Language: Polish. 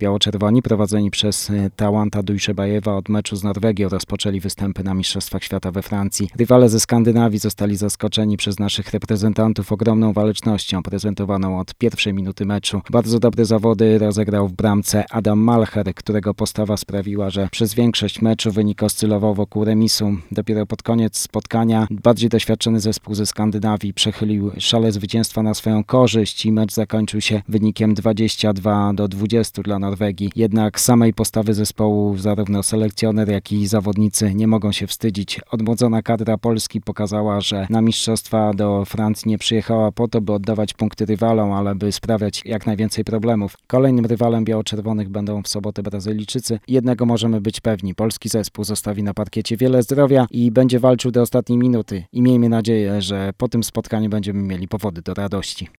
Biało-czerwoni prowadzeni przez Tałanta Dujszebajewa od meczu z Norwegią rozpoczęli występy na Mistrzostwach Świata we Francji. Rywale ze Skandynawii zostali zaskoczeni przez naszych reprezentantów ogromną walecznością prezentowaną od pierwszej minuty meczu. Bardzo dobre zawody rozegrał w bramce Adam Malcher, którego postawa sprawiła, że przez większość meczu wynik oscylował wokół remisu. Dopiero pod koniec spotkania bardziej doświadczony zespół ze Skandynawii przechylił szale zwycięstwa na swoją korzyść i mecz zakończył się wynikiem 22-20 dla Norwegii. Jednak samej postawy zespołu zarówno selekcjoner, jak i zawodnicy nie mogą się wstydzić. Odmłodzona kadra Polski pokazała, że na mistrzostwa do Francji nie przyjechała po to, by oddawać punkty rywalom, ale by sprawiać jak najwięcej problemów. Kolejnym rywalem biało-czerwonych będą w sobotę Brazylijczycy. Jednego możemy być pewni. Polski zespół zostawi na parkiecie wiele zdrowia i będzie walczył do ostatniej minuty. I miejmy nadzieję, że po tym spotkaniu będziemy mieli powody do radości.